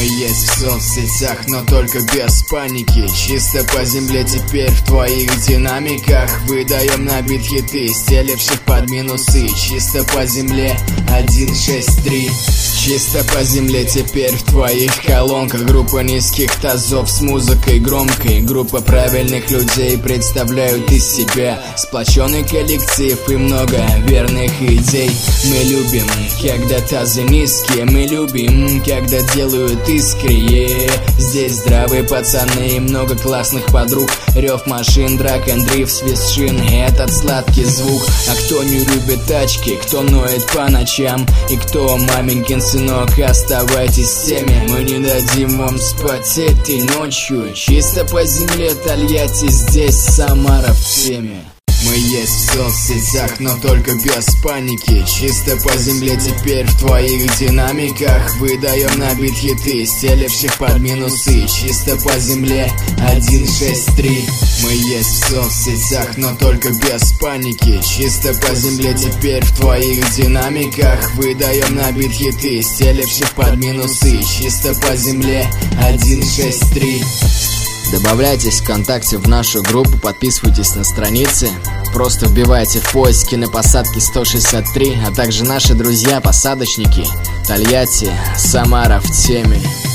Мы есть в соцсетях, но только без паники. Чисто по земле теперь в твоих динамиках. Выдаем на бит хиты, стеливших под минусы. Чисто по земле 163. Чисто по земле теперь в твоих колонках. Группа низких тазов с музыкой громкой. Группа правильных людей представляют из себя сплоченный коллектив и много верных идей. Мы любим, когда тазы низкие. Мы любим, когда делают искренне. Здесь здравые пацаны и много классных подруг. Рев машин, драк and дрифт, свист шин и этот сладкий звук. А кто не любит тачки, кто ноет по ночам, и кто маменькин сынок, оставайтесь с теми. Мы не дадим вам спать этой ночью. Чисто по земле Тольятти, здесь Самара в теме. Мы есть в соцсетях, но только без паники. Чисто по земле теперь в твоих динамиках. Выдаем на бит хиты, стеливших под минусы. Чисто по земле 163. Мы есть в соцсетях, но только без паники. Чисто по земле теперь в твоих динамиках. Выдаем на бит хиты, стеливших под минусы. Чисто по земле 163. Добавляйтесь ВКонтакте в нашу группу, подписывайтесь на страницы. Просто вбивайте в поиске на посадке 163, а также наши друзья-посадочники Тольятти, Самара в теме.